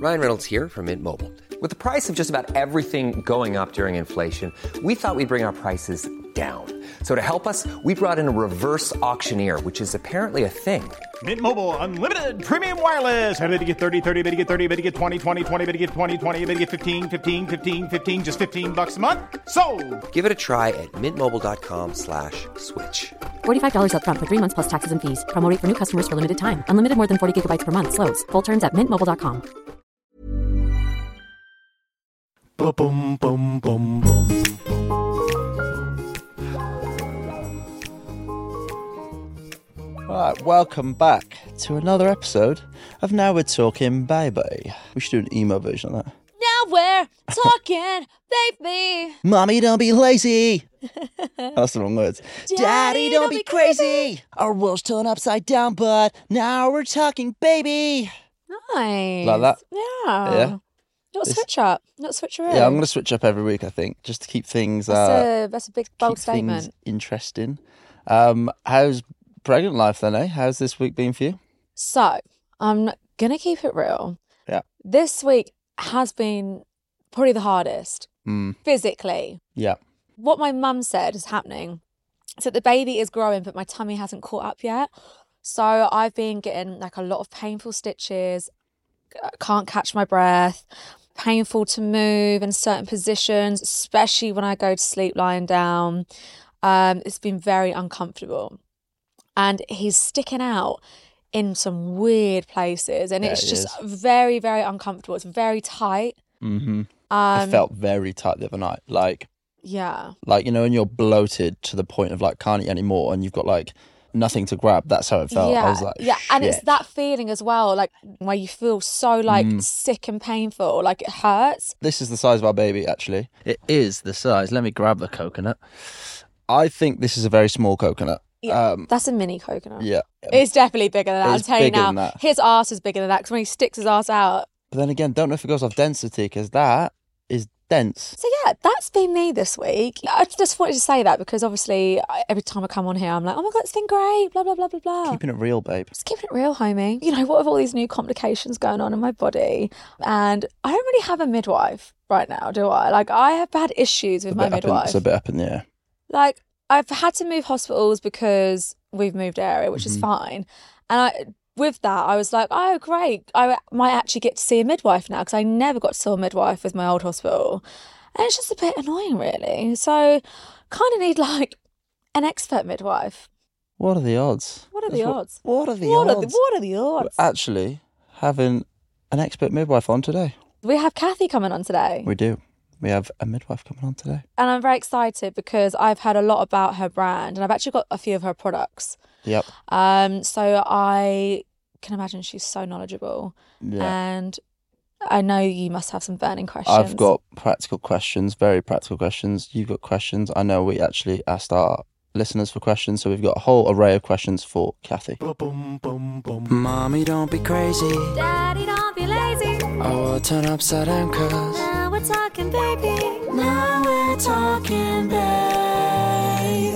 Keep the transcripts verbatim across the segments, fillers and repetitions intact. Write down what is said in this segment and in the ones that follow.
Ryan Reynolds here from Mint Mobile. With the price of just about everything going up during inflation, we thought we'd bring our prices down. So to help us, we brought in a reverse auctioneer, which is apparently a thing. Mint Mobile Unlimited Premium Wireless. How to get thirty, thirty, how to get thirty, how to get twenty, twenty, twenty, how to get twenty, twenty, how to get fifteen, fifteen, fifteen, fifteen, just fifteen bucks a month? Sold! Give it a try at mintmobile.com slash switch. forty-five dollars up front for three months plus taxes and fees. Promo rate for new customers for limited time. Unlimited more than forty gigabytes per month. Slows full terms at mint mobile dot com. Boom, boom, boom, boom. Right, welcome back to another episode of Now We're Talking Baby. We should do an emo version of that. Now we're talking baby. Mommy, don't be lazy. That's the wrong words. Daddy, Daddy, don't, don't be be crazy. crazy. Our world's turned upside down, but now we're talking baby. Nice. Like that? Yeah. Yeah. Not It's- switch up. Not switch around. Yeah, I'm going to switch up every week, I think, just to keep things, That's, uh, a, that's a big, bold keep statement. things interesting. Um, how's pregnant life then, eh? How's this week been for you? So, I'm going to keep it real. Yeah. This week has been probably the hardest, Mm, physically. yeah. What my mum said is happening is that the baby is growing, but my tummy hasn't caught up yet. So I've been getting like a lot of painful stitches, can't catch my breath, painful to move in certain positions, especially when I go to sleep lying down. Um, it's been very uncomfortable. And he's sticking out in some weird places. And Yeah, it's he just is. very, very uncomfortable. It's very tight. Mm-hmm. Um, It felt very tight the other night. Like, Yeah. like you know, when you're bloated to the point of like can't eat anymore, and you've got like nothing to grab. That's how it felt. Yeah, I was like, yeah, and it's shit. that feeling as well, like where you feel so like Mm. sick and painful, like it hurts. This is the size of our baby. Actually, it is the size. Let me grab the coconut. I think this is a very small coconut. Yeah, Um, that's a mini coconut. yeah. It's definitely bigger than that. It's I'll tell you bigger now. than that. His ass is bigger than that because when he sticks his ass out. But then again, don't know if it goes off density because that is dense. So yeah, that's been me this week. I just wanted to say that because obviously I- every time I come on here, I'm like, oh my God, it's been great, blah, blah, blah, blah, blah. Keeping it real, babe. Just keeping it real, homie. You know, what with all these new complications going on in my body? And I don't really have a midwife right now, do I? Like, I have had issues with It's a my bit up in- midwife. It's a bit up in the air. Like, I've had to move hospitals because we've moved area, which is Mhm. fine. And I, with that, I was like, oh, great. I might actually get to see a midwife now because I never got to see a midwife with my old hospital. And it's just a bit annoying, really. So, kind of need like an expert midwife. What are the odds? What are That's the odds? What are the What odds? are the, what are the We're odds? actually having an expert midwife on today. We have Kathy coming on today. We do. We have a midwife coming on today. And I'm very excited because I've heard a lot about her brand and I've actually got a few of her products. Yep. Um, so I can imagine she's so knowledgeable. Yeah. And I know you must have some burning questions. I've got practical questions, very practical questions. You've got questions. I know we actually asked our listeners for questions, so we've got a whole array of questions for Kathy. Boom, boom, boom. Mommy, don't be crazy. Daddy, don't be lazy. Oh, I'll turn upside down, cause Now we're talking, baby. now we're talking, baby.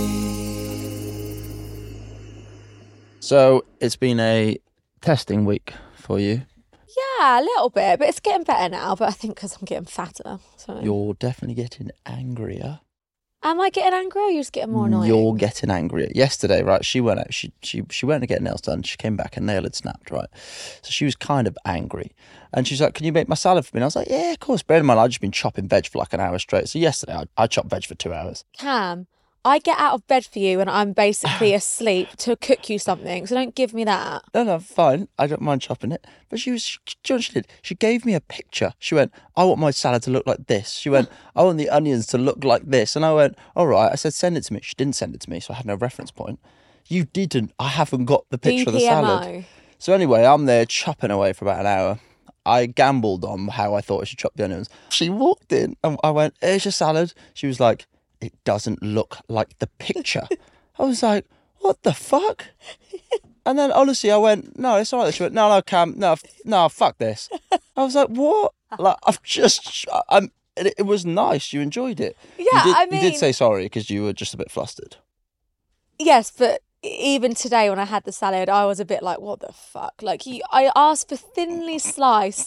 So it's been a testing week for you. Yeah, a little bit, but it's getting better now. But I think because I'm getting fatter. So. You're definitely getting angrier. Am I getting angry or are you just getting more annoying? You're getting angrier. Yesterday, right, she went out, she, she, she went to get nails done. She came back, her nail had snapped, right? So she was kind of angry. And she's like, can you make my salad for me? And I was like, yeah, of course. Bear in mind, I've just been chopping veg for like an hour straight. So yesterday, I, I chopped veg for two hours. Cam, I get out of bed for you and I'm basically asleep to cook you something. So don't give me that. No, no, fine. I don't mind chopping it. But she was, she, do you know what she did? She gave me a picture. She went, I want my salad to look like this. She went, I want the onions to look like this. And I went, all right. I said, send it to me. She didn't send it to me, so I had no reference point. You didn't. I haven't got the picture of the salad. D P M O. So anyway, I'm there chopping away for about an hour. I gambled on how I thought I should chop the onions. She walked in and I went, here's your salad. She was like, it doesn't look like the picture. I was like, what the fuck? And then honestly, I went, no, it's all right. She went, no, no, Cam, no, f- no, fuck this. I was like, what? Like, I've just, I'm, it, it was nice. You enjoyed it. Yeah, you did, I you mean- did say sorry because you were just a bit flustered. Yes, but even today when I had the salad, I was a bit like, what the fuck? Like, you, I asked for thinly sliced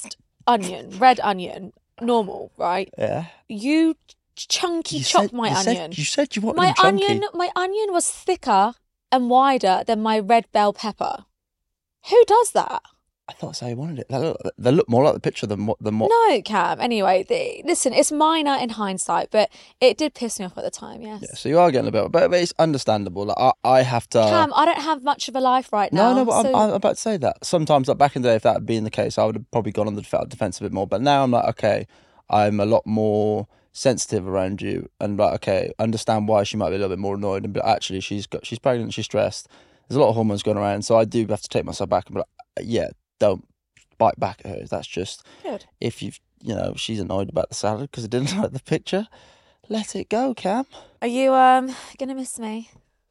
onion, red onion, normal, right? Yeah. You chunky You chopped said- my you onion. Said, you said you wanted my them chunky. onion, my onion was thicker and wider than my red bell pepper. Who does that? I thought that's how you wanted it. They look, they look more like the picture than what than what. No, Cam. Anyway, the, listen, it's minor in hindsight, but it did piss me off at the time. Yes. Yeah, so you are getting a bit, but, but it's understandable. Like I, I have to. Cam, I don't have much of a life right now. No, no, but so... I'm, I'm about to say that. Sometimes, like back in the day, if that had been the case, I would have probably gone on the def- defense a bit more. But now I'm like, okay, I'm a lot more sensitive around you, and like, okay, understand why she might be a little bit more annoyed. And but actually, she's got, she's pregnant, she's stressed. There's a lot of hormones going around, so I do have to take myself back and be like, yeah, don't bite back at her. That's just Good. If you've, you know, she's annoyed about the salad because it didn't like the picture. Let it go, Cam. Are you um gonna miss me?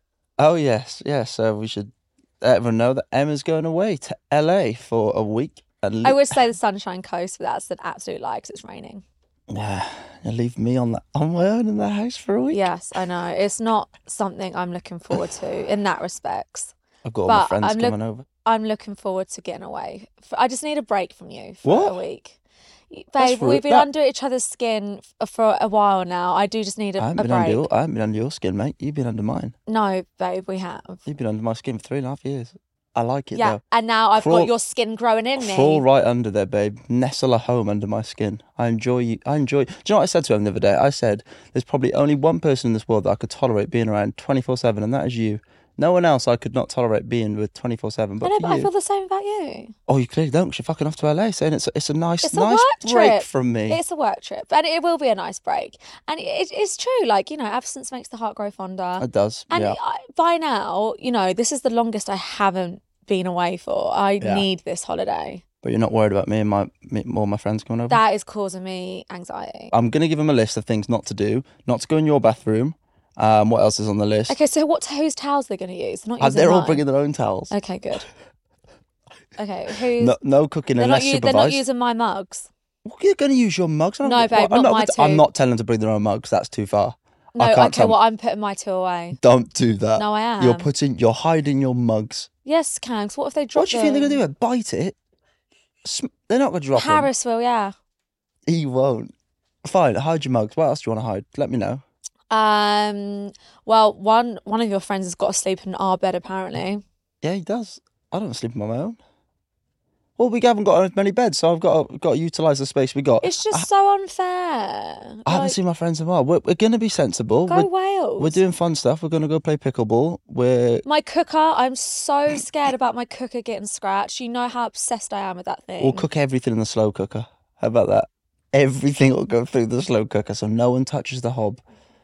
Oh yes, yes. So we should let everyone know that Emma's going away to L A for a week. And I would say the Sunshine Coast, but that's an absolute lie because it's raining. Yeah, you leave me on that on my own in the house for a week. Yes, I know. It's not something I'm looking forward to in that respects. I've got all But my friends I'm look- coming over. I'm looking forward to getting away. F- I just need a break from you for What? a week. That's Babe, rude. we've been That- under each other's skin f- for a while now. I do just need a, I a haven't been break. under your, I haven't been under your skin, mate. You've been under mine. No, babe, we have. You've been under my skin for three and a half years. I like it Yeah, though. and now I've Crawl- got your skin growing in me. Crawl right under there, babe. Nestle a home under my skin. I enjoy you. I enjoy. Do you know what I said to him the other day? I said, "There's probably only one person in this world that I could tolerate being around twenty-four seven, and that is you. No one else I could not tolerate being with twenty-four seven. But I know, for but I you, feel the same about you. oh, you clearly don't. 'Cause you're fucking off to L A, saying it's a, it's a nice, It's a nice work break trip. from me. It's a work trip, and it will be a nice break. And it, it's true, like, you know, absence makes the heart grow fonder. It does. And yeah. I, by now, you know, this is the longest I haven't been away for. I Yeah. need this holiday. But you're not worried about me and my me, all my friends coming over. That is causing me anxiety. I'm gonna give them a list of things not to do. Not to go in your bathroom. Um, what else is on the list? Okay, so what whose towels they're going to use? They're not Uh, using they're all mine. bringing their own towels. Okay, good. Okay, who's... No, no cooking they're, unless not u- they're supervised. not using my mugs. Well, you're going to use your mugs. I'm No, not, babe, I'm not not, my I'm two. not telling them to bring their own mugs. That's too far. No, I can't okay, tell well, I'm putting my two away. Don't do that. No, I am. You're putting. You're hiding your mugs. Yes, Kangs, what if they drop What do you think they're them? going to do? Bite it? Sm- They're not going to drop Harris will, yeah. them. He won't. Fine, hide your mugs. What else do you want to hide? Let me know. Um. Well, one one of your friends has got to sleep in our bed, apparently. Yeah, he does. I don't sleep on my own. Well, we haven't got as many beds, so I've got to, got to utilise the space we got. It's just so unfair. I haven't Like, seen my friends in a while. We're, we're going to be sensible. Go we're, Wales. we're doing fun stuff. We're going to go play pickleball. We're My cooker, I'm so scared about my cooker getting scratched. You know how obsessed I am with that thing. We'll cook everything in the slow cooker. How about that? Everything will go through the slow cooker, so no one touches the hob.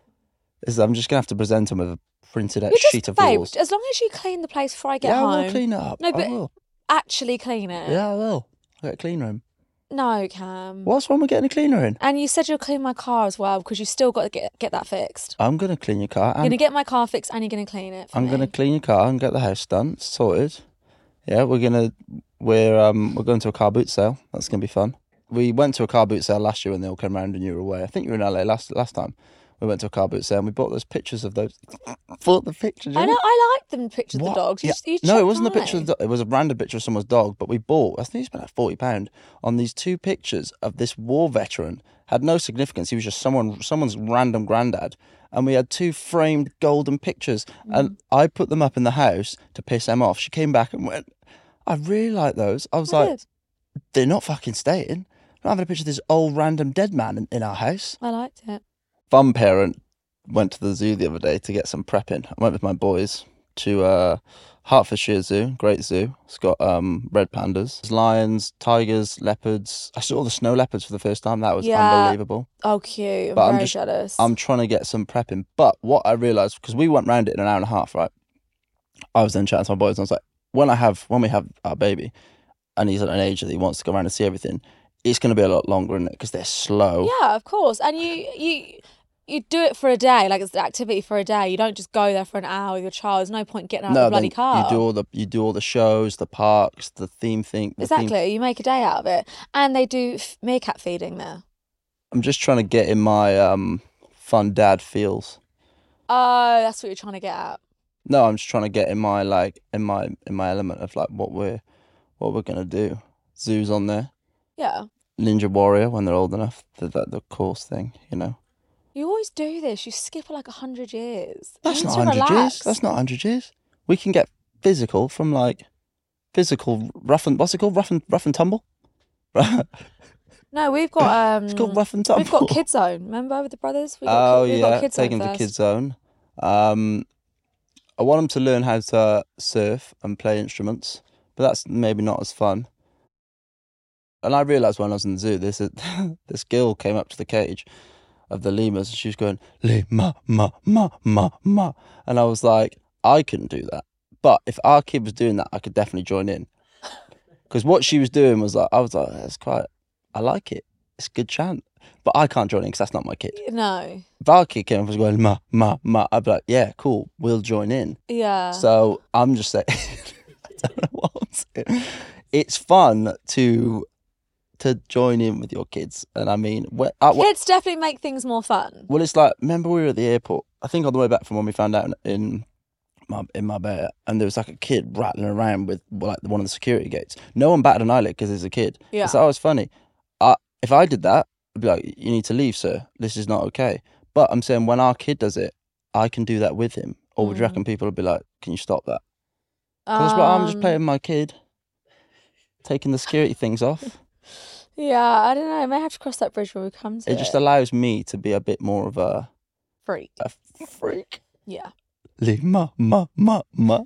Is I'm just gonna have to present them with a printed out You're just, sheet of babe, rules. as long as you clean the place before I get Yeah, home. I will clean it up. No, I but will. actually clean it. Yeah, I will. I'll get a clean room. No, Cam. What's wrong with getting a cleaner in? And you said you'll clean my car as well because you still got to get get that fixed. I'm gonna clean your car. You're And gonna get my car fixed and you're gonna clean it. For I'm me. gonna clean your car and get the house done, it's sorted. Yeah, we're gonna we're um we're going to a car boot sale. That's gonna be fun. We went to a car boot sale last year when they all came around and you were away. I think you were in L A last last time. We went to a car boot sale and we bought those pictures of those. Bought the pictures. I know. I like them pictures What? of the dogs. You, Yeah. just- you No, it chuck wasn't a mine. picture of the dog. It was a random picture of someone's dog, but we bought, I think we spent like forty pounds on these two pictures of this war veteran. Had no significance. He was just someone, someone's random granddad. And we had two framed golden pictures. Mm. And I put them up in the house to piss Em off. She came back and went, I really like those. I was I like, did. they're not fucking staying. I'm not having a picture of this old random dead man in, in our house. I liked it. Fun parent went to the zoo the other day to get some prepping. I went with my boys to uh, Hertfordshire Zoo, great zoo. It's got um, red pandas, There's lions, tigers, leopards. I saw the snow leopards for the first time. That was Yeah. unbelievable. Oh, cute. I'm But I'm very just- jealous. I'm trying to get some prepping. But what I realised, because we went round it in an hour and a half, right? I was then chatting to my boys and I was like, when I have, when we have our baby and he's at an age that he wants to go around and see everything, it's going to be a lot longer, isn't it? Because they're slow. Yeah, of course. And you you you do it for a day, like it's an activity for a day. You don't just go there for an hour with your child. There's no point getting out of the bloody then car. you do all the you do all the shows, the parks, the theme thing. The exactly. Theme. You make a day out of it. And they do f- meerkat feeding there. I'm just trying to get in my um fun dad feels. Oh, that's what you're trying to get at. No, I'm just trying to get in my like in my in my element of like what we're what we're gonna do. Zoo's on there. Yeah. Ninja Warrior when they're old enough. The, the, the course thing, you know. You always do this. You skip like a hundred years. You That's need not to hundred years. relax. That's not hundred years. We can get physical from like physical rough and what's it called? Rough and rough and tumble. No, we've got um. It's called rough and tumble. We've got Kid Zone. Remember with the brothers? We got, Oh we've yeah, got Kid Zone take them to first. Kids Zone. Um, I want them to learn how to surf and play instruments, but that's maybe not as fun. And I realised when I was in the zoo, this this girl came up to the cage of the lemurs and she was going lima ma ma ma ma, and I was like, I couldn't do that, but if our kid was doing that, I could definitely join in. Because what she was doing was like, I was like, that's quite, I like it. It's a good chant, but I can't join in because that's not my kid. No. If our kid came up and was going ma ma ma, I'd be like, yeah, cool, we'll join in. Yeah. So I'm just saying, I don't know what I'm saying. It's fun to to join in with your kids, and I mean, wh- uh, wh- Kids definitely make things more fun. well, it's like, remember we were at the airport. I think on the way back from when we found out in, in my in Marbella, and there was like a kid rattling around with like one of the security gates. No one batted an eyelid because he's a kid. Yeah. It's like, oh, it's funny. Uh, if I did that, I'd be like, you need to leave, sir. This is not okay. But I'm saying when our kid does it, I can do that with him. Or would you reckon people would be like, can you stop that? Because I'm just Um, playing my kid, taking the security things off. Yeah, I don't know. I may have to cross that bridge when we come to It it. just allows me to be a bit more of a, Freak. a freak. Yeah. Leave ma ma ma ma.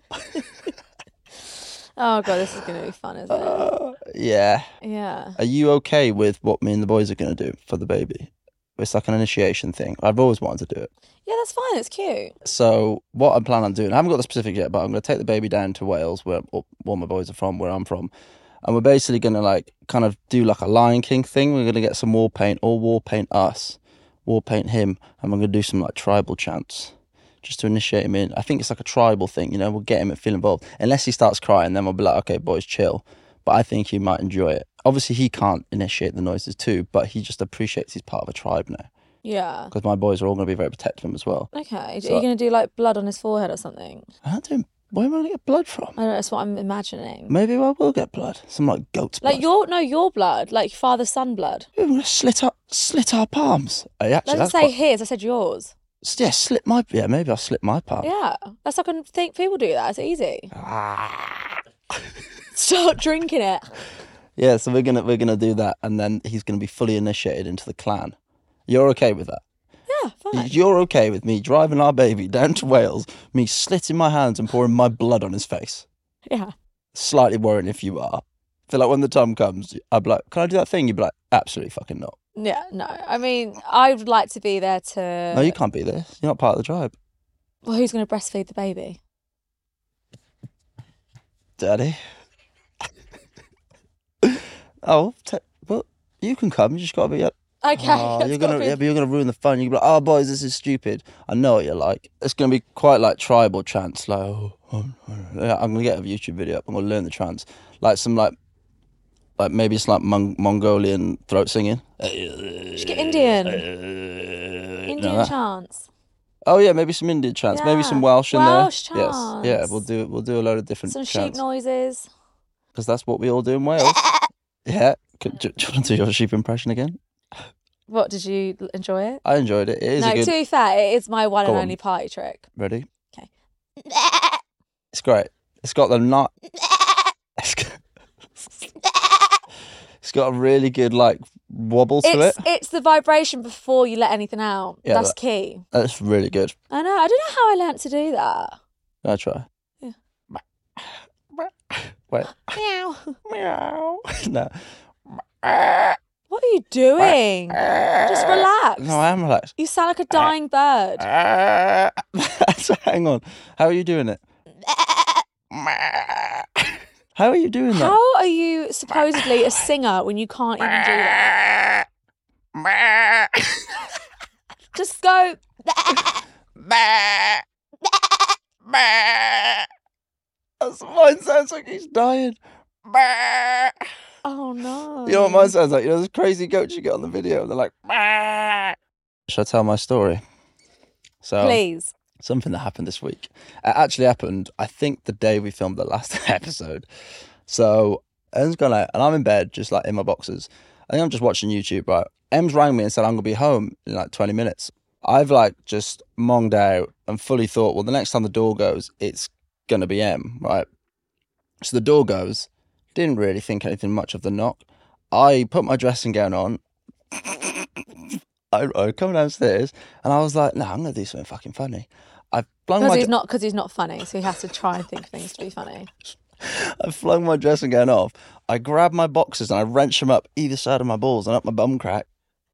Oh god, this is gonna be fun, isn't it? Uh, yeah. Yeah. Are you okay with what me and the boys are going to do for the baby? It's like an initiation thing. I've always wanted to do it. Yeah, that's fine. It's cute. So what I'm planning on doing, I haven't got the specifics yet, but I'm going to take the baby down to Wales, where all my boys are from, where I'm from. And we're basically going to like kind of do like a Lion King thing. We're going to get some war paint or war paint us, war paint him. And we're going to do some like tribal chants just to initiate him in. I think it's like a tribal thing, you know, we'll get him to feel involved. Unless he starts crying, then we'll be like, okay, boys, chill. But I think he might enjoy it. Obviously, he can't initiate the noises too, but he just appreciates he's part of a tribe now. Yeah. Because my boys are all going to be very protective of him as well. Okay. So- Are you gonna do like blood on his forehead or something? I don't do. Where am I going to get blood from? I don't know. That's what I'm imagining. Maybe I will get blood. Some like goat's blood. Like your no, your blood, like father son blood. We're going to slit our, slit our palms. Oh, yeah, actually, I didn't that's say quite, his. I said yours. yeah, slit my. Yeah, maybe I'll slit my palm. Yeah, that's like I think people do that. It's easy. Start drinking it. Yeah, so we're gonna we're gonna do that, and then he's gonna be fully initiated into the clan. You're okay with that? Yeah, fine. You're okay with me driving our baby down to Wales, me slitting my hands and pouring my blood on his face? Yeah. Slightly worrying if you are. I feel like when the time comes, I'd be like, can I do that thing? You'd be like, absolutely fucking not. Yeah, no. I mean, I would like to be there to. No, you can't be this. You're not part of the tribe. Well, who's going to breastfeed the baby? Daddy. oh, te- well, you can come. You just got to be. Okay. Oh, that's you're gotta gonna, be- yeah, but you're gonna ruin the fun. You're gonna be like, oh, boys, this is stupid. I know what you're like. It's gonna be quite like tribal chants. Like, oh, oh, oh. Yeah, I'm gonna get a YouTube video up. I'm gonna learn the chants. Like some like, like maybe it's like Mon- Mongolian throat singing. Just get Indian. You know Indian that? chants. Oh yeah, maybe some Indian chants. Maybe Yeah. some Welsh in Welsh there. Yes, yeah, chants. we'll do we'll do a load of different Some sheep chants noises. because that's what we all do in Wales. Yeah. Could, do, do you want to do your sheep impression again? What, did you enjoy it? I enjoyed it. It is No, a good. to be fair, it is my one Go and on. only party trick. Ready? Okay. It's great. It's got the not. It's got, it's got a really good like wobble to It's it. it's the vibration before you let anything out. Yeah, That's that- key. That's really good. I know. I don't know how I learnt to do that. I try. Yeah. Wait. Meow. Meow. No. What are you doing? Just relax. No, I am relaxed. You sound like a dying bird. So hang on. How are you doing it? How are you doing that? How are you supposedly a singer when you can't even do that? Just go. That's, mine sounds like he's dying. Oh no. You know what mine sounds like? You know those crazy goats you get on the video? They're like, should I tell my story? So, Please. something that happened this week. It actually happened, I think, the day we filmed the last episode. So, Ern's gone out, and I'm in bed, just like in my boxers. I think I'm just watching YouTube, right? Em's rang me and said I'm gonna be home in like twenty minutes. I've like just monged out and fully thought, well, the next time the door goes, it's gonna be Em, right? So the door goes. Didn't really think anything much of the knock. I put my dressing gown on. I, I come downstairs and I was like, no, I'm gonna do something fucking funny. I flung Because my he's dr- not because he's not funny, so he has to try and think things to be funny. I flung my dressing gown off. I grabbed my boxers and I wrenched them up either side of my balls and up my bum crack.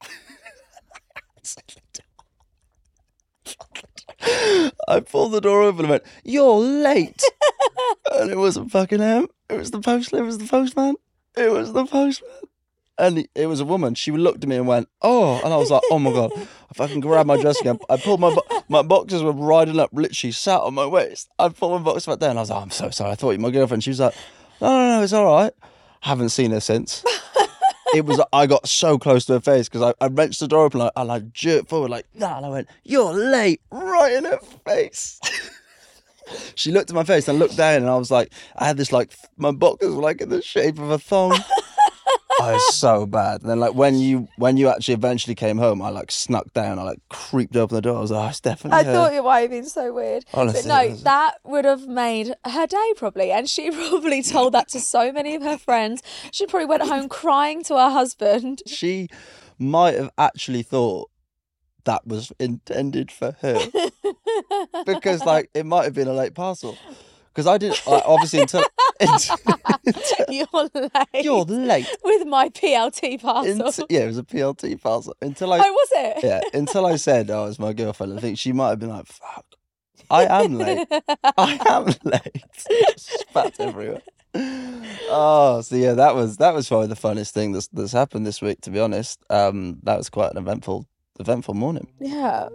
I pulled the door open and went, "You're late," and it wasn't fucking him. It was the post. It was the postman. It was the postman, and it was a woman. She looked at me and went, "Oh," and I was like, "Oh my god!" I fucking grabbed my dressing gown. I pulled my bo- my boxers were riding up, literally sat on my waist. I pulled my boxers back down. I was like, "I'm so sorry. I thought you were my girlfriend." She was like, "No, no, no, it's all right." Haven't seen her since. It was, I got so close to her face because I, I wrenched the door open like, and I jerked forward like, nah, and I went, "You're late," right in her face. She looked at my face and I looked down and I was like, I had this like, my boxers were like in the shape of a thong. I was so bad. And then like when you when you actually eventually came home, I like snuck down, I like creeped open the door. I was like, oh, it's definitely I her. thought it might have been so weird. Honestly, but no, it was- that would have made her day probably. And she probably told that to so many of her friends. She probably went home crying to her husband. She might have actually thought that was intended for her. Because like it might have been a late parcel. Because I didn't, like, obviously until, until, until You're late. you're late. With my P L T parcel. Until, yeah, it was a P L T parcel. Until I, Oh, was it? yeah, until I said, "Oh, it's my girlfriend." I think she might have been like, "Fuck, I am late. I am late." Spat everywhere. Oh, so yeah, that was that was probably the funniest thing that's that's happened this week. To be honest, um, that was quite an eventful eventful morning. Yeah.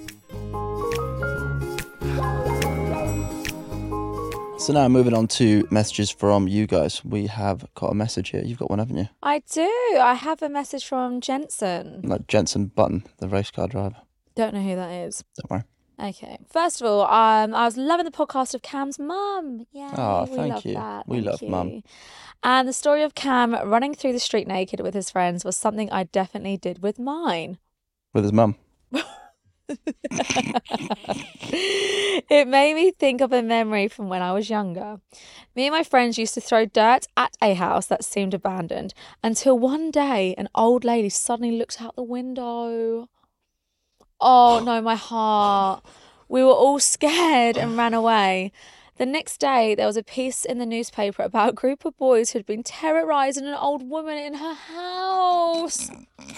So now moving on to messages from you guys. We have got a message here. You've got one, haven't you? I do. I have a message from Jensen. Like Jensen Button, the race car driver. Don't know who that is. Don't worry. Okay. First of all, um, I was loving the podcast of Cam's mum. Yeah, Oh, we thank love you. that. We Thank love you. mum. And the story of Cam running through the street naked with his friends was something I definitely did with mine. With his mum. It made me think of a memory from when I was younger. Me and my friends used to throw dirt at a house that seemed abandoned until one day an old lady suddenly looked out the window. Oh no, my heart. We were all scared and ran away. The next day, there was a piece in the newspaper about a group of boys who'd been terrorising an old woman in her house.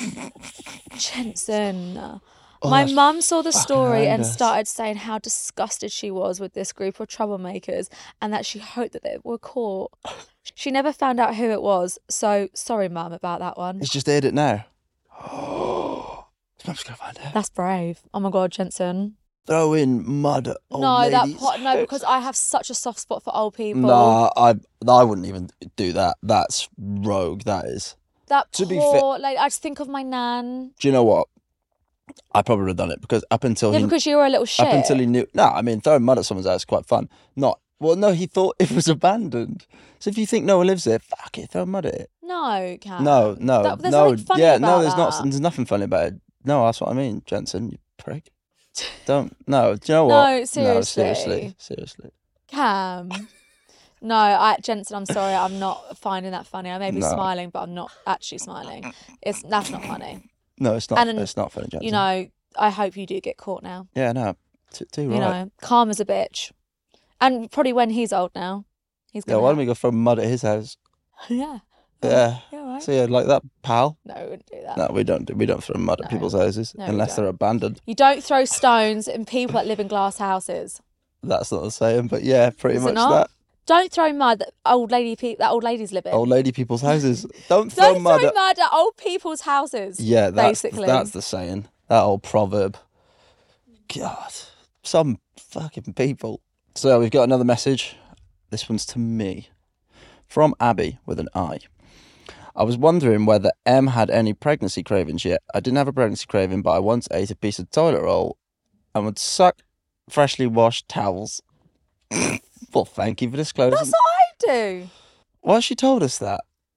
Jensen. Oh, My that's mum saw the fucking story and horrendous. started saying how disgusted she was with this group of troublemakers and that she hoped that they were caught. She never found out who it was, so sorry, Mum, about that one. He's just aired it now. Mum's gonna find out. That's brave. Oh my God, Jensen. Throw in mud at old No, that ladies' pot, no, house. because I have such a soft spot for old people. Nah, I I wouldn't even do that. That's rogue. That is. that to be poor lady. I just think of my nan. Do you know what? I probably would have done it because up until Yeah, he because you were a little shit. up until he knew. No, I mean throwing mud at someone's house is quite fun. Not well. No, he thought it was abandoned. So if you think no one lives there, fuck it, throw mud at it. No, Cam. No, no, That- there's no. nothing funny yeah, about no. There's that. not. There's nothing funny about it. No, that's what I mean, Jensen. You prick. Don't. No. Do you know what? No, seriously. No, seriously. Seriously. Cam. No, I, Jensen, I'm sorry. I'm not finding that funny. I may be No. smiling, but I'm not actually smiling. It's That's not funny. No, it's not. And, it's not funny, Jensen. You know, I hope you do get caught now. Yeah. No. T- too right. You know, calm as a bitch. And probably when he's old now. He's Yeah. gonna Why don't we go throw mud at his house? Yeah. Yeah. Yeah, right. So yeah, like that, pal. No, we wouldn't do that. No, we don't do. We don't throw mud at No. people's houses No, we unless don't. they're abandoned. You don't throw stones in people that live in glass houses. That's not the saying, but yeah, pretty Is it much not? that. Don't throw mud that old lady pe- that old ladies live in. Old lady people's houses. Don't throw Don't mud throw at. mud at old people's houses. Yeah, that's basically. that's the saying. That old proverb. God, some fucking people. So we've got another message. This one's to me from Abby with an I. I was wondering whether Em had any pregnancy cravings yet. I didn't have a pregnancy craving, but I once ate a piece of toilet roll and would suck freshly washed towels. Well, thank you for disclosing. That's what I do. Why has she told us that?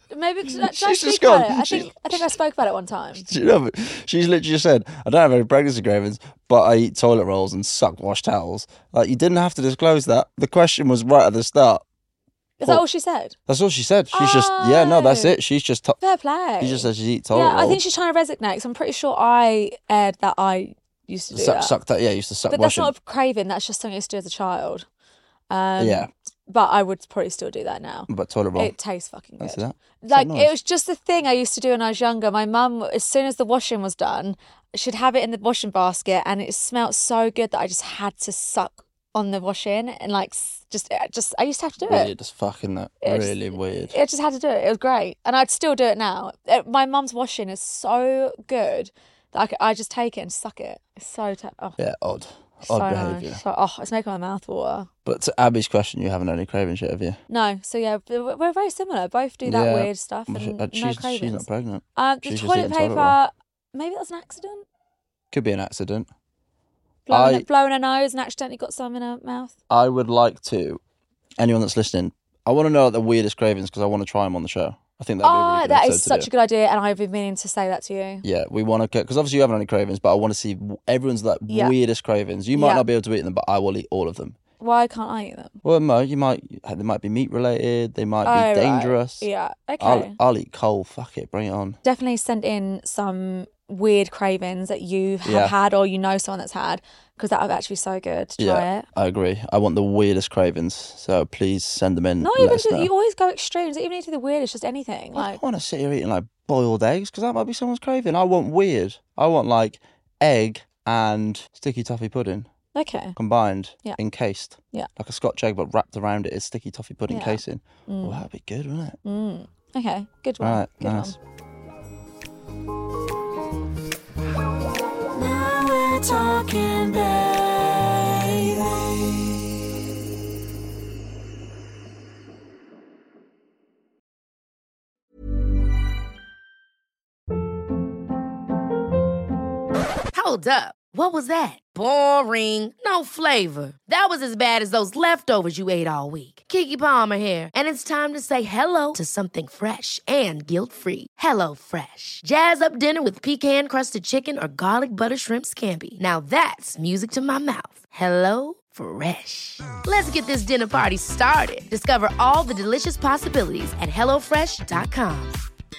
Maybe did I, did I She's speak just gone. about it? I She's- think I think I spoke about it one time. Do you know, she's literally just said, I don't have any pregnancy cravings, but I eat toilet rolls and suck wash towels. Like, you didn't have to disclose that. The question was right at the start. Is that all she said? That's all she said. She's just, yeah, no, that's Oh. it. She's just, to- Fair play. she just said she eats toilet Yeah, rolls. I think she's trying to resignate because I'm pretty sure I aired that I used to do Suck, that. suck that, yeah, used to suck But that's washing. not a craving. That's just something I used to do as a child. Um, Yeah. But I would probably still do that now. But toilet roll. It tastes fucking good. That's that. Like, nice? it was just a thing I used to do when I was younger. My mum, as soon as the washing was done, she'd have it in the washing basket and it smelled so good that I just had to suck on the washing and like s- just, it just I used to have to do it. Weird as fucking that. It's- Really weird. I just had to do it. It was great. And I'd still do it now. It- my mum's washing is so good that I, c- I just take it and suck it. It's so, te- oh, Yeah, odd. so Odd nice. behaviour. So, oh, it's making my mouth water. But to Abby's question, you haven't had any cravings yet, have you? No, so yeah, we're we're very similar. Both do that Yeah. weird stuff Well, she- and uh, no she's, cravings. she's not pregnant. Um, the she's just toilet eating toilet roll. paper, maybe that was an accident. Could be an accident. Blowing, I- blowing her nose and accidentally got some in her mouth. I would like to, anyone that's listening, I want to know the weirdest cravings because I want to try them on the show. I think that'd be a really Oh, good that episode is to such do. a good idea, and I've been meaning to say that to you. Yeah, we want to, because obviously you haven't had any cravings, but I want to see w- everyone's like Yeah. weirdest cravings. You might Yeah. not be able to eat them, but I will eat all of them. Why can't I eat them? Well, no, you might, they might be meat related, they might Oh, be right. dangerous. Yeah, okay. I'll, I'll eat coal, fuck it, bring it on. Definitely send in some weird cravings that you have Yeah. had or you know someone that's had, because that would actually be so good to try Yeah, it. I agree. I want the weirdest cravings, so please send them in. Not let even us to, know. you always go extremes. It even need to be the weirdest, just anything. I Like, don't want to sit here eating like boiled eggs because that might be someone's craving. I want weird. I want like egg and sticky toffee pudding okay. combined, Yeah. encased. Yeah. Like a Scotch egg, but wrapped around it is sticky toffee pudding Yeah. casing. Oh, that'd be good, wouldn't it? Mm. Okay, good one. All right, good nice. one. Now we're talking, baby. Hold up. What was that? Boring. No flavor. That was as bad as those leftovers you ate all week. Keke Palmer here, and it's time to say hello to something fresh and guilt-free. Hello Fresh. Jazz up dinner with pecan-crusted chicken or garlic butter shrimp scampi. Now that's music to my mouth. Hello Fresh. Let's get this dinner party started. Discover all the delicious possibilities at hello fresh dot com.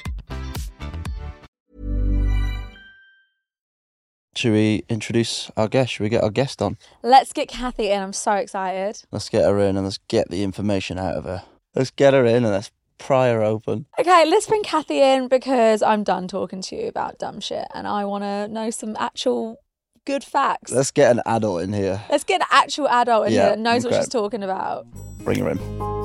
Should we introduce our guest? Should we get our guest on? Let's get Kathy in. I'm so excited. Let's get her in and let's get the information out of her. Let's get her in and let's pry her open. Okay, let's bring Kathy in because I'm done talking to you about dumb shit and I want to know some actual good facts. Let's get an adult in here. Let's get an actual adult in Yeah, here that knows okay. what she's talking about. Bring her in.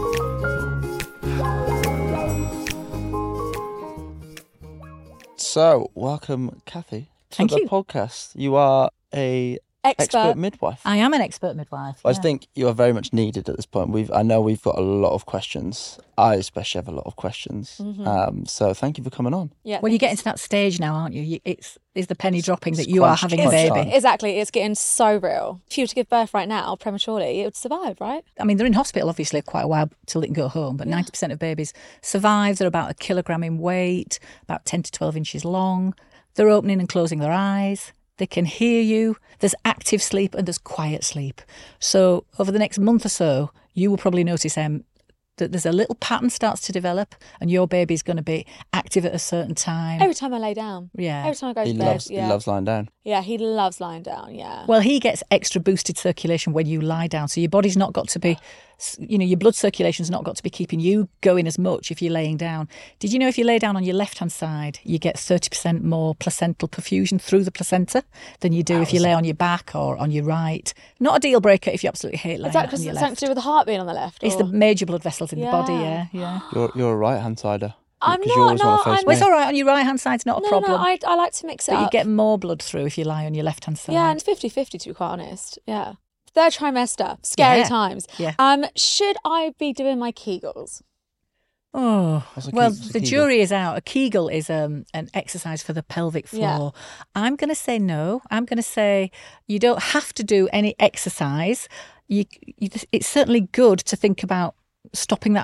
So, welcome, Kathy, to Thank the you. podcast. You are a Expert. expert midwife. I am an expert midwife. I yeah. think you are very much needed at this point. We've, I know we've got a lot of questions. I especially have a lot of questions. Mm-hmm. Um, so thank you for coming on. Yeah. Well, you're getting to that stage now, aren't you? you it's is the penny dropping that it's you are crunch- having a crunch baby. time. Exactly. It's getting so real. If you were to give birth right now prematurely, it would survive, right? I mean, they're in hospital obviously quite a while till they can go home, but ninety percent of babies survive. They're about a kilogram in weight, about ten to twelve inches long. They're opening and closing their eyes. They can hear you. There's active sleep and there's quiet sleep. So over the next month or so, you will probably notice um, that there's a little pattern starts to develop and your baby's going to be active at a certain time. Every time I lay down. Yeah. Every time I go He to bed. loves, yeah. he loves lying down. Yeah, he loves lying down. Yeah. Well, he gets extra boosted circulation when you lie down. So your body's not got to be, you know, your blood circulation's not got to be keeping you going as much if you're laying down. Did you know if you lay down on your left-hand side, you get thirty percent more placental perfusion through the placenta than you do if you lay on your back or on your right? Not a deal breaker if you absolutely hate laying Is that on because your it's something left. to do with the heart being on the left? It's or- the major blood vessels in the body, Yeah. yeah, yeah. You're, you're a right-hand sider. I'm Because you not, always no, want to face I'm- Well, it's me. all right. On your right-hand side's not a no, problem. no, I, I like to mix it but you up. get more blood through if you lie on your left-hand side. Yeah, and it's fifty-fifty to be quite honest. Yeah. Third trimester, scary Yeah. times. Yeah. Um, should I be doing my Kegels? Oh, What's a well, Ke- what's a the Kegel? jury is out. A Kegel is um, an exercise for the pelvic Yeah. floor. I'm going to say no. I'm going to say you don't have to do any exercise. You, you, it's certainly good to think about stopping that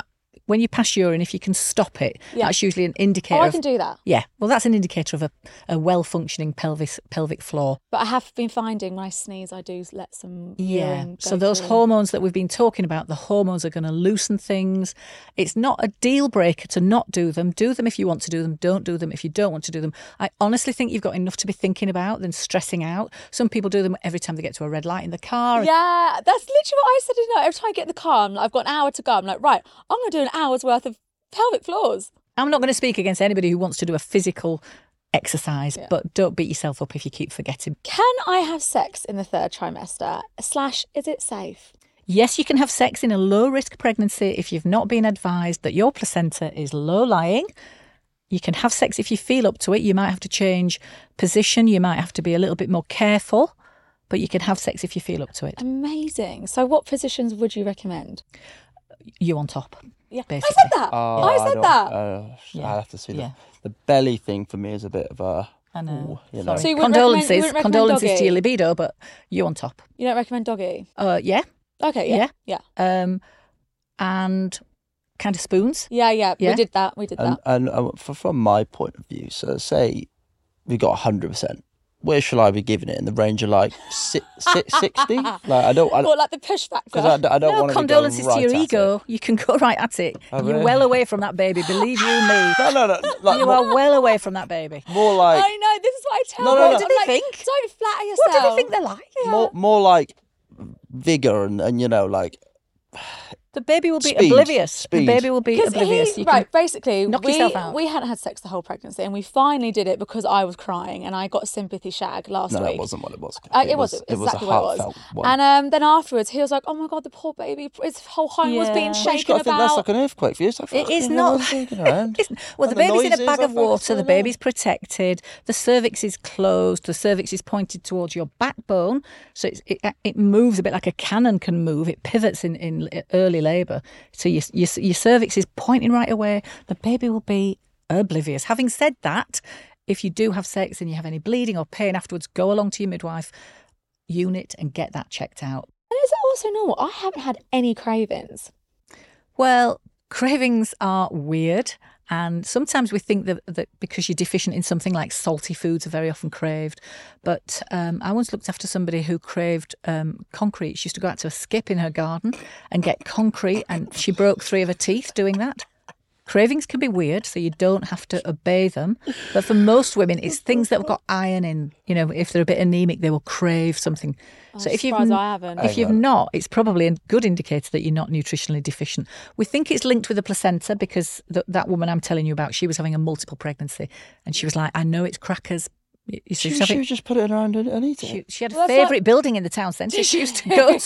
when you pass urine, if you can stop it, Yeah. that's usually an indicator. Oh, I of- can do that. Yeah, well, that's an indicator of a, a well-functioning pelvis pelvic floor. But I have been finding when I sneeze, I do let some Yeah. urine go So those through. hormones that we've been talking about, the hormones are going to loosen things. It's not a deal breaker to not do them. Do them if you want to do them. Don't do them if you don't want to do them. I honestly think you've got enough to be thinking about than stressing out. Some people do them every time they get to a red light in the car. Yeah, that's literally what I said. You know, every time I get in the car, I'm like, I've got an hour to go. I'm like, right, I'm going to do an hour's worth of pelvic floors. I'm not going to speak against anybody who wants to do a physical exercise, Yeah. but don't beat yourself up if you keep forgetting. Can I have sex in the third trimester? Slash, is it safe? Yes, you can have sex in a low-risk pregnancy if you've not been advised that your placenta is low-lying. You can have sex if you feel up to it. You might have to change position. You might have to be a little bit more careful, but you can have sex if you feel up to it. Amazing. So what positions would you recommend? You on top. Yeah, Basically. I said that. Oh, I said don't- that. Uh, Yeah. I'll have to see Yeah. that. The belly thing for me is a bit of a. I know. Ooh, you know. Sorry. So you wouldn't recommend- condolences, you wouldn't recommend condolences to doggy? your libido, but you on top. You don't recommend doggy? Uh, yeah, Okay, yeah. Yeah. um, and kind of spoons. Yeah, yeah. Yeah. We did that. We did And, that. and uh, f- from my point of view, so say we got one hundred percent. Where shall I be giving it? In the range of like si- si- sixty? Like, I don't. I, Or like the push factor. Because I, d- I don't No want to condolences right to your at ego. It. You can go right at it. Oh, You're really? well away from that baby. Believe you me. No, no, no. Like, You more, are well away from that baby. more like I know, this is what I tell No, no, them. no. I'm What do they like, think? Don't flatter yourself. What do they think they're like? more, more like vigor and, and you know like The baby will be Speed. oblivious. Speed. The baby will be Because oblivious. he, You can- right, basically, knock we, yourself out. we hadn't had sex the whole pregnancy, and we finally did it because I was crying and I got sympathy shag last no, week. that wasn't what it was. Uh, it, was, exactly it was a what it was. heartfelt one. And um, then afterwards, he was like, "Oh my god, the poor baby! His whole home was Yeah. being Well, Well, you've shaken got to think that's about." like an earthquake for you. It's like, It is fucking not. hell, what's going on? It's- well, the And the baby's in a noises, bag I of thought, what's water. The going on? baby's protected. The cervix is closed. The cervix is pointed towards your backbone, so it's, it it moves a bit like a cannon can move. It pivots in, in early labour, so your, your your cervix is pointing right away. The baby will be oblivious. Having said that, if you do have sex and you have any bleeding or pain afterwards, go along to your midwife unit and get that checked out. And is it also normal? I haven't had any cravings. Well, cravings are weird. And sometimes we think that, that because you're deficient in something like salty foods are very often craved. But um, I once looked after somebody who craved um, concrete. She used to go out to a skip in her garden and get concrete, and she broke three of her teeth doing that. Cravings can be weird, so you don't have to obey them. But for most women, it's things that have got iron in. You know, if they're a bit anemic, they will crave something. I'm so if you've surprised I haven't. if you've not, it's probably a good indicator that you're not nutritionally deficient. We think it's linked with the placenta because th- that woman I'm telling you about, she was having a multiple pregnancy, and she was like, "I know it's crackers." You see, She, she's she having- was just put it around and, and eat it. she, she had a Well, that's favourite what- building in the town centre she used to go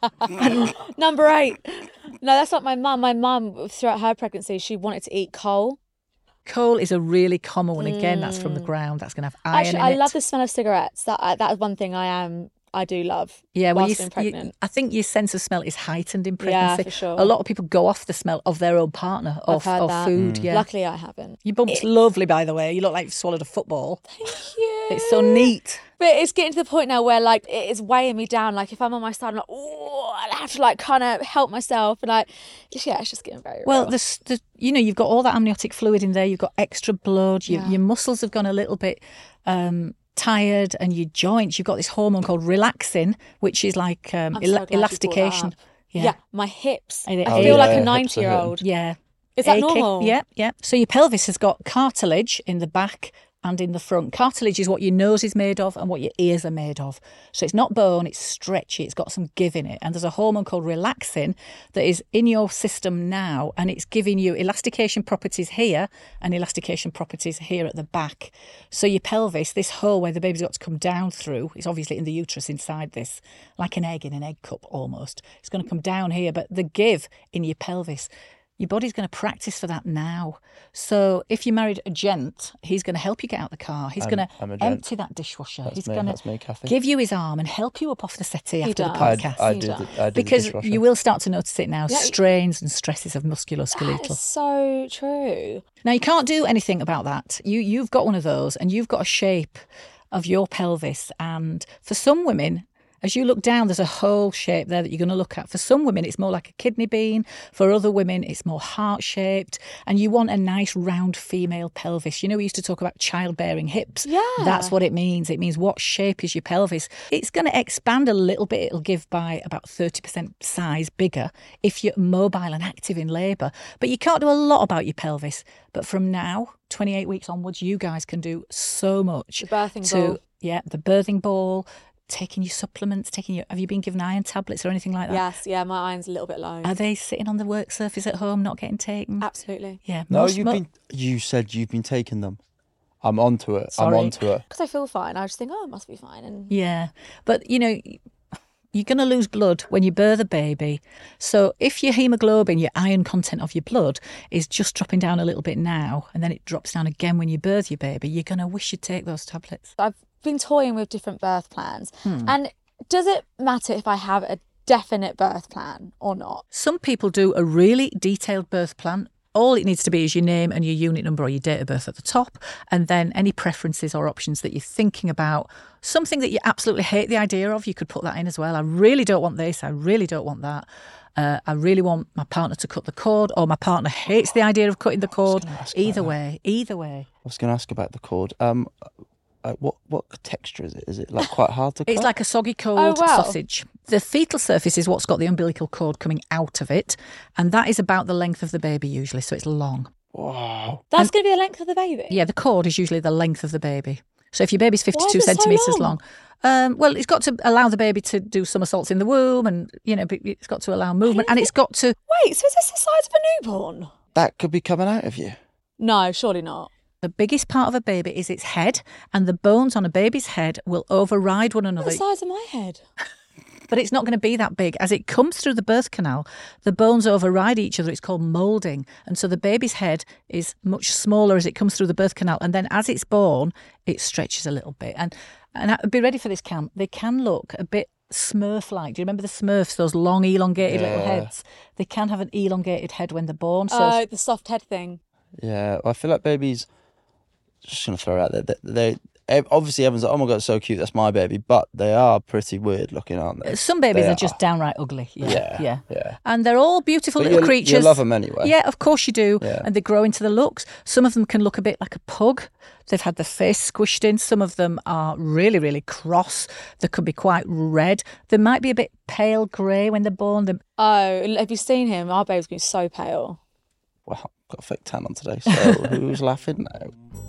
to. Number eight. No, that's not my mum. My mum, throughout her pregnancy, she wanted to eat coal. Coal is a really common one. Again, that's from the ground. That's going to have iron Actually, in I it. love the smell of cigarettes. That uh, that is one thing I am. I do love. Yeah, well, you, whilst being you, pregnant. I think your sense of smell is heightened in Yeah, pregnancy. for sure. A lot of people go off the smell of their own partner or, I've heard or that. food. Yeah, Luckily, I haven't. your bump's lovely, by the way. You look like you've swallowed a football. Thank you. It's so neat. But it's getting to the point now where like it is weighing me down. Like if I'm on my side, I'm like, oh, I have to like kind of help myself. And like, it's- yeah, it's just getting very Well, real. the, the you know you've got all that amniotic fluid in there. You've got extra blood. Your, Yeah. your muscles have gone a little bit um, tired, and your joints. You've got this hormone called relaxin, which is like um, I'm ela- so glad you brought that elastication. up. yeah. my hips. Are they- I Oh, feel like yeah, a hips are ninety-year-old. Yeah. Is that Achy. normal? Yeah, yeah. So your pelvis has got cartilage in the back and in the front. Cartilage is what your nose is made of and what your ears are made of. So it's not bone, it's stretchy, it's got some give in it. And there's a hormone called relaxin that is in your system now, and it's giving you elastication properties here and elastication properties here at the back. So your pelvis, this hole where the baby's got to come down through, it's obviously in the uterus inside this, like an egg in an egg cup almost. It's going to come down here, but the give in your pelvis, your body's going to practice for that now. So if you married a gent, he's going to help you get out the car. He's I'm- going I'm a to gent. empty that dishwasher. That's he's me, going that's me, to Kathy. give you his arm and help you up off the settee He after the does. I, podcast. I He do does. the, I do because the dishwasher. you will start to notice it now, Yeah. strains and stresses of musculoskeletal. That's so true. Now, you can't do anything about that. You, you've got one of those and you've got a shape of your pelvis. And for some women, As you look down, there's a whole shape there that you're going to look at. For some women, it's more like a kidney bean. For other women, it's more heart-shaped. And you want a nice round female pelvis. You know, we used to talk about childbearing hips. Yeah. That's what it means. It means what shape is your pelvis. It's going to expand a little bit. It'll give by about thirty percent size bigger if you're mobile and active in labour. But you can't do a lot about your pelvis. But from now, twenty-eight weeks onwards, you guys can do so much. The birthing to, ball. Yeah, the birthing ball, taking your supplements, taking your... Have you been given iron tablets or anything like that? Yes, yeah, my iron's a little bit low. Are they sitting on the work surface at home, not getting taken? Absolutely. Yeah. No, most- you've mo- been. You said you've been taking them. I'm onto it. Sorry. I'm onto it. Because I feel fine. I just think, oh, it must be fine. And Yeah, but you know, you're going to lose blood when you birth a baby. So if your haemoglobin, your iron content of your blood, is just dropping down a little bit now, and then it drops down again when you birth your baby, you're going to wish you'd take those tablets. I've been toying with different birth plans. Hmm. And does it matter if I have a definite birth plan or not? Some people do a really detailed birth plan. All it needs to be is your name and your unit number or your date of birth at the top, and then any preferences or options that you're thinking about. Something that you absolutely hate the idea of, you could put that in as well. I really don't want this. I really don't want that. Uh, I really want my partner to cut the cord, or my partner hates the idea of cutting the cord. gonna ask Either about way, either way. I was going to ask about the cord. Um, uh, what what texture is it? Is it like quite hard to cut? It's like a soggy cold Oh, wow. sausage. The fetal surface is what's got the umbilical cord coming out of it, and that is about the length of the baby usually, so it's long. Wow. That's going to be the length of the baby? Yeah, the cord is usually the length of the baby. So if your baby's fifty-two is it so centimetres long? long, um, well, it's got to allow the baby to do somersaults in the womb, and you know, it's got to allow movement, and it's got to. Wait, so is this the size of a newborn? That could be coming out of you. No, surely not. The biggest part of a baby is its head, and the bones on a baby's head will override one another. The size of my head. But it's not going to be that big. As it comes through the birth canal, the bones override each other. It's called moulding. And so the baby's head is much smaller as it comes through the birth canal. And then as it's born, it stretches a little bit. And and I- be ready for this, Cam. They can look a bit Smurf-like. Do you remember the Smurfs, those long, elongated little Yeah. heads? They can have an elongated head when they're born. So Oh, the soft head thing. Yeah, I feel like babies. Just gonna throw it out there. They, they ev- obviously everyone's like, "Oh my god, it's so cute, that's my baby," but they are pretty weird looking, aren't they? some babies They are just downright ugly. Yeah, Yeah, yeah. yeah. And they're all beautiful But little you- creatures. you love 'em anyway. Yeah, of course you do. Yeah. And they grow into the looks. Some of them can look a bit like a pug. They've had their face squished in. Some of them are really, really cross. They could be quite red. They might be a bit pale grey when they're born. They're... Oh, have you seen him? Our baby's been so pale. Well, I've got a fake tan on today, so who's laughing now?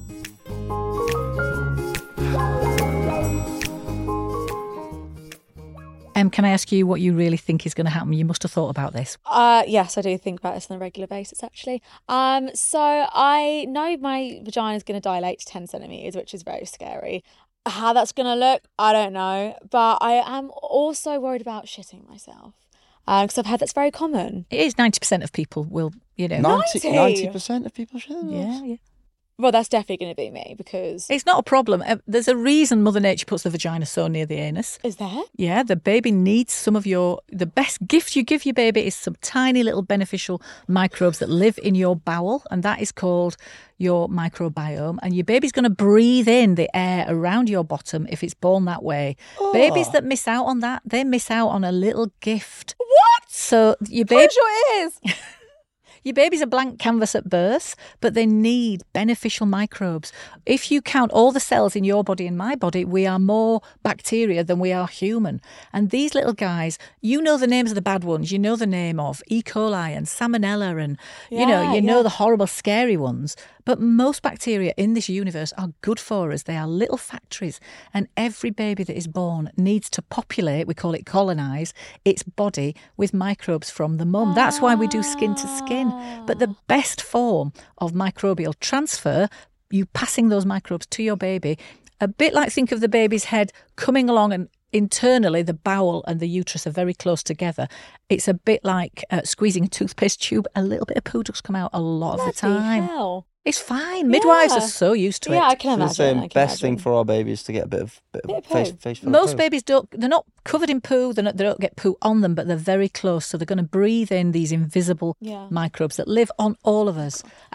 Um, can I ask you what you really think is going to happen? You must have thought about this. Uh, yes, I do think about this on a regular basis, actually. Um, so I know my vagina is going to dilate to ten centimetres, which is very scary. How that's going to look, I don't know. But I am also worried about shitting myself. Because I've heard that's very common. It is ninety percent of people will, you know. ninety? percent of people share this. Yeah, yeah. Well, that's definitely going to be me because... It's not a problem. Uh, There's a reason Mother Nature puts the vagina so near the anus. Is there? Yeah, the baby needs some of your... The best gift you give your baby is some tiny little beneficial microbes that live in your bowel, and that is called your microbiome. And your baby's going to breathe in the air around your bottom if it's born that way. Oh. Babies that miss out on that, they miss out on a little gift. What? So your baby... Close your ears. Your baby's a blank canvas at birth, but they need beneficial microbes. If you count all the cells in your body and my body, we are more bacteria than we are human. And these little guys, you know the names of the bad ones. You know the name of E. coli and Salmonella and, you know, Yeah, you know yeah. the horrible, scary ones. But most bacteria in this universe are good for us. They are little factories. And every baby that is born needs to populate, we call it colonise, its body with microbes from the mum. That's why we do skin to skin. But the best form of microbial transfer, you passing those microbes to your baby, a bit like think of the baby's head coming along and internally the bowel and the uterus are very close together. It's a bit like uh, squeezing a toothpaste tube. A little bit of poo does come out a lot of the Bloody time. hell. It's fine. Midwives Yeah. are so used to it. Yeah, I can I imagine. was saying, I can best thing imagine. for our babies to get a bit of, bit of, Bit of face, poo. face full of Most poo. babies don't, they're not covered in poo, they're not, they don't get poo on them, but they're very close. So they're going to breathe in these invisible Yeah. microbes that live on all of us. And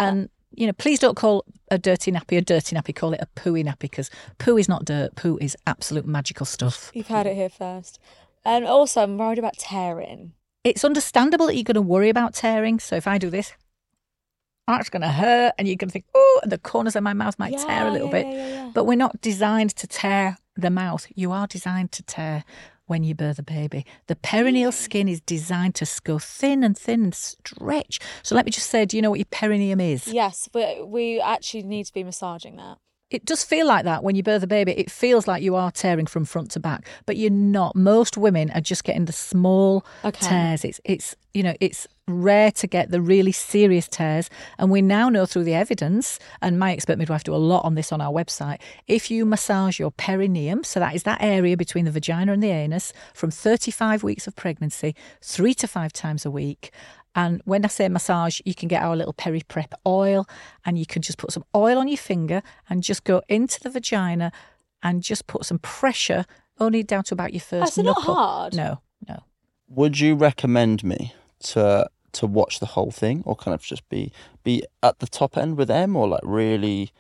You know, please don't call a dirty nappy a dirty nappy. Call it a pooey nappy, because poo is not dirt. Poo is absolute magical stuff. You've heard it here first. And also, I'm worried about tearing. It's understandable that you're going to worry about tearing. So if I do this, oh, it's going to hurt, and you're going to think, oh, the corners of my mouth might Yeah, tear a little yeah, bit. yeah, yeah, yeah. But we're not designed to tear the mouth. You are designed to tear when you birth a baby. The perineal skin is designed to go thin and thin and stretch. So let me just say, do you know what your perineum is? Yes, but we actually need to be massaging that. It does feel like that when you birth a baby. It feels like you are tearing from front to back, but you're not. Most women are just getting the small Okay. tears. It's, it's, you know, it's rare to get the really serious tears. And we now know through the evidence, and my expert midwife do a lot on this on our website, if you massage your perineum, so that is that area between the vagina and the anus, from thirty-five weeks of pregnancy, three to five times a week. And when I say massage, you can get our little peri prep oil, and you can just put some oil on your finger and just go into the vagina and just put some pressure only down to about your first That's not knuckle. hard. No, no. Would you recommend me to to watch the whole thing, or kind of just be be at the top end with them, or like really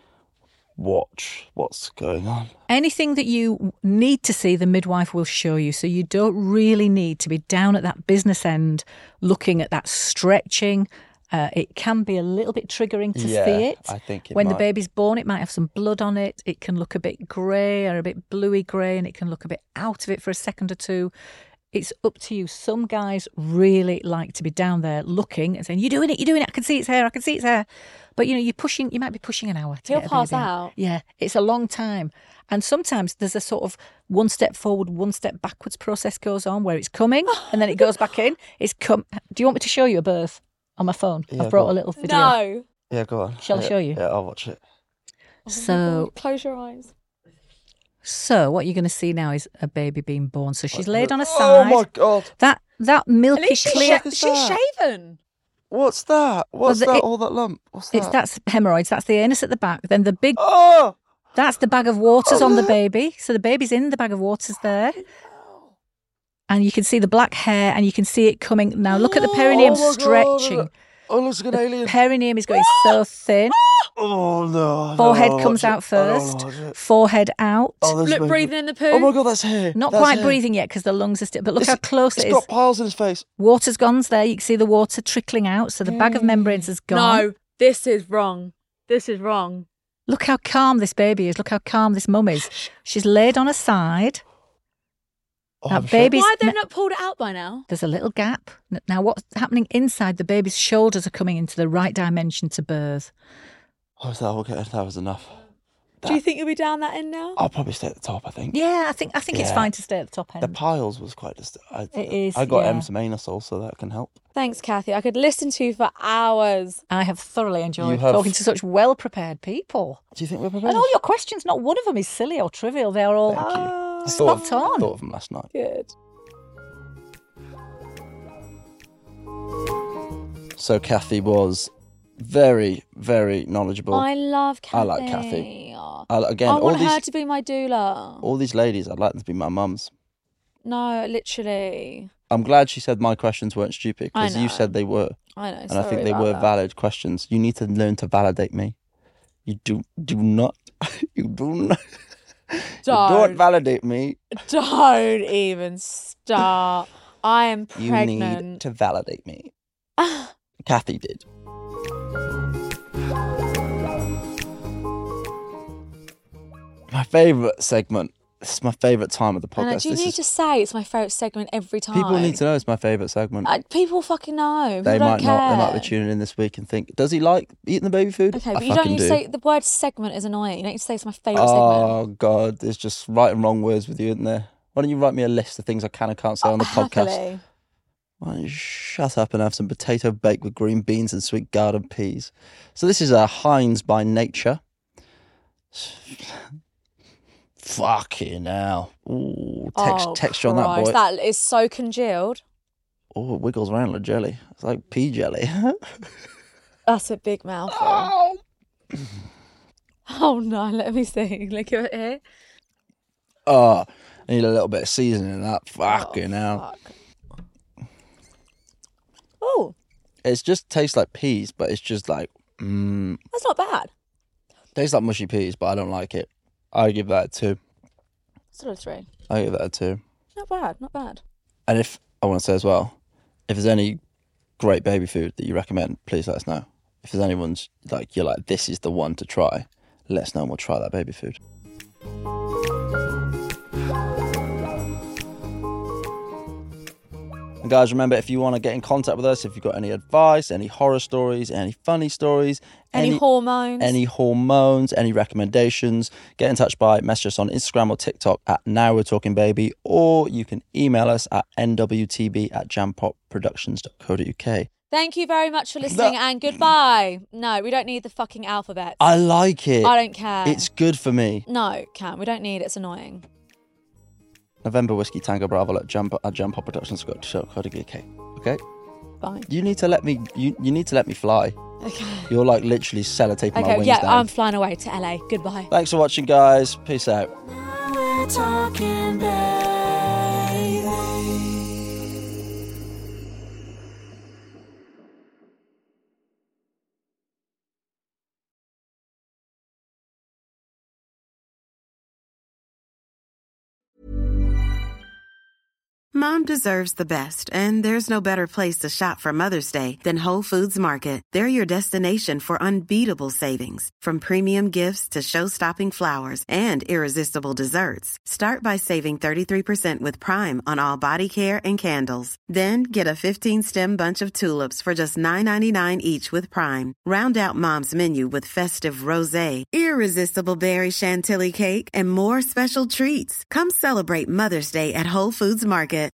watch what's going on? Anything that you need to see, the midwife will show you. So you don't really need to be down at that business end looking at that stretching. Uh, it can be a little bit triggering to Yeah, see it. I think it when might. the baby's born, it might have some blood on it. It can look a bit grey or a bit bluey grey, and it can look a bit out of it for a second or two. It's up to you. Some guys really like to be down there looking and saying, "You're doing it, you're doing it. I can see its hair, I can see its hair." But you know, you're pushing. You might be pushing an hour. To He'll get a pass baby out. Yeah, it's a long time, and sometimes there's a sort of one step forward, one step backwards process goes on where it's coming and then it goes back in. It's come. Do you want me to show you a birth on my phone? Yeah, I've brought go a on. little video. No. Yeah, go on. Shall I Yeah, show you? Yeah, I'll watch it. So, Close your eyes. so what you're going to see now is a baby being born. So she's laid on a Oh side. my god! That that milky At least she's, clear. sha- she's shaven. What's that? What's the- that? it- all that lump? What's that? It's that's hemorrhoids. That's the anus at the back. Then the big. Oh! That's the bag of waters on the baby. So the baby's in the bag of waters there. And you can see the black hair, and you can see it coming. Now look at the perineum Oh my stretching. God. Oh, it looks like an alien. Perineum is going so thin. Oh no! Forehead no, I comes don't out watch it. I don't first. watch it. Forehead out. Oh, there's Look, no- breathing in the poo. Oh my god, that's hair. Not That's quite hair. breathing yet because the lungs are still. But look It's- how close It's it is. got piles in his face. Water's gone there. You can see the water trickling out. So the bag of membranes has gone. No, this is wrong. This is wrong. Look how calm this baby is. Look how calm this mum is. She's laid on her side. Oh, That I'm shocked. baby's. Why have they n- not pulled it out by now? There's a little gap. N- Now, what's happening inside? The baby's shoulders are coming into the right dimension to birth. Oh, is that okay? That was enough. Do you think you'll be down that end now? I'll probably stay at the top. I think. Yeah, I think I think it's Yeah. fine to stay at the top end. The piles was quite. Dist- I, It is, I got yeah. M some anusol, so that can help. Thanks, Kathy. I could listen to you for hours. I have thoroughly enjoyed have- talking to such well-prepared people. Do you think we're prepared? And all your questions, not one of them is silly or trivial. They're all Thank you. Ah, I thought spot of, on. thought of them last night. Good. So Kathy was very, very knowledgeable. I love Kathy. I like Kathy. I, again, I all want these her to be my doula. all these ladies, I'd like them to be my mums. No, literally. I'm glad she said my questions weren't stupid, I because you know. said they were, I know. and I think sorry they about were that. valid questions. You need to learn to validate me. You do do not. You do not. You Don't. don't validate me. Don't even start. I am You pregnant. need to validate me. Kathy did. My favourite segment. This is my favourite time of the I know, podcast. do you This need is, to say it's my favourite segment every time? people need to know it's my favourite segment. Uh, people fucking know. People they don't might not. They might be care. tuning in this week and think, does he like eating the baby food? Okay, I but you don't fucking need to do. say the word segment is annoying. You don't need to say it's my favourite segment. Oh God, there's just right and wrong words with you, isn't there? Why don't you write me a list of things I can and can't say on the podcast? Happily. Why don't you shut up and have some potato baked with green beans and sweet garden peas? So this is a Heinz by Nature. Fucking hell. Ooh, text, Oh, texture on that boy. Christ, That is so congealed. Oh, it wiggles around like jelly. It's like pea jelly. That's a big mouthful. Oh. Oh no, let me see. Look at it here. Oh, I need a little bit of seasoning in that. Fucking hell. Oh, It just tastes like peas, but it's just like Mm, That's not bad. tastes like mushy peas, but I don't like it. I give that a two. Still a three. I give that a two. Not bad, not bad. And if, I want to say as well, if there's any great baby food that you recommend, please let us know. If there's anyone's, like, you're like, this is the one to try, let us know and we'll try that baby food. And guys, remember, if you want to get in contact with us, if you've got any advice, any horror stories, any funny stories, Any, any hormones? any hormones, any recommendations, get in touch by message us on Instagram or TikTok at Now We're Talking Baby, or you can email us at n w t b at jam pop productions dot co dot u k. Thank you very much for listening and goodbye. No, we don't need the fucking alphabet. I like it. I don't care. It's good for me. No, Cam, we don't need it. It's annoying. November Whiskey Tango Bravo at jam at jam pop productions dot co dot u k. Okay? Fine. You need to let me you, you need to let me fly. Okay. You're like literally sellotaping my Okay, wings yeah, down. I'm flying away to L A. Goodbye. Thanks for watching, guys. Peace out. Now we're talking, baby. Mom deserves the best, and there's no better place to shop for Mother's Day than Whole Foods Market. They're your destination for unbeatable savings, from premium gifts to show-stopping flowers and irresistible desserts. Start by saving thirty-three percent with Prime on all body care and candles. Then get a fifteen-stem bunch of tulips for just nine ninety-nine each with Prime. Round out Mom's menu with festive rosé, irresistible berry chantilly cake, and more special treats. Come celebrate Mother's Day at Whole Foods Market.